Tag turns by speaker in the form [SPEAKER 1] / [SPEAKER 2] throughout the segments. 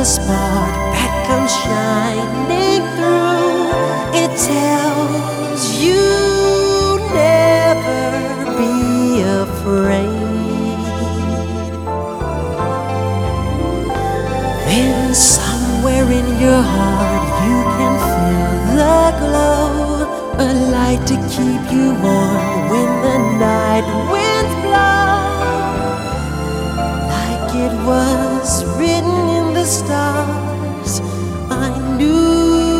[SPEAKER 1] spark that comes shining through. It tells you never be afraid. Then somewhere in your heart you can feel the glow, a light to keep you warm when the night winds blow. Like it was written in the stars, I knew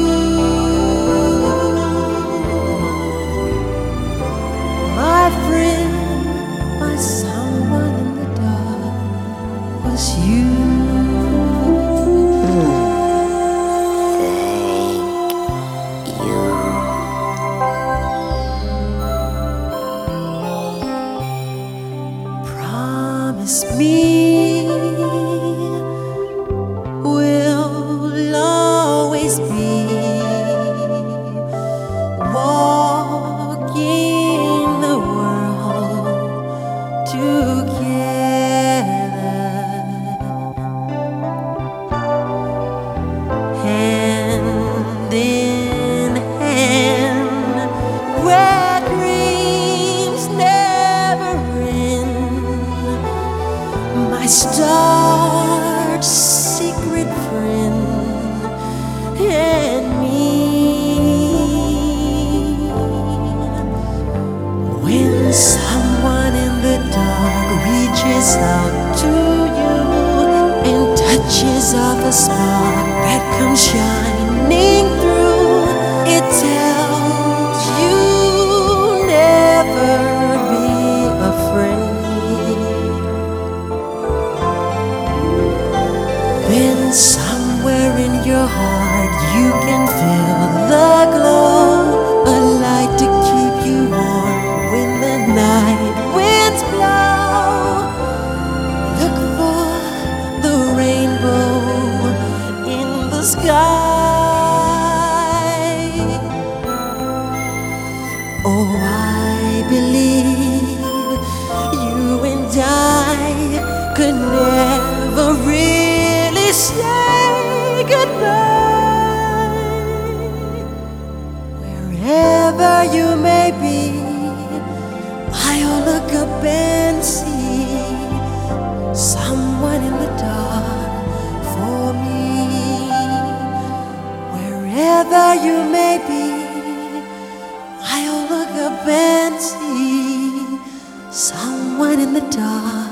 [SPEAKER 1] my friend, my someone in the dark was you. Promise me we'll always be walking the world together, hand in hand, where dreams never end. My star's secret friend and me. When someone in the dark reaches out to you and touches off a spark that comes shining through, it tells you never be afraid. Then somewhere in your heart you can feel the glow, a light to keep you warm when the night winds blow. Look for the rainbow in the sky. Oh, I believe you and I could never really say goodbye. Wherever you may be, I'll look up and see someone in the dark for me. Wherever you may be, I'll look up and see someone in the dark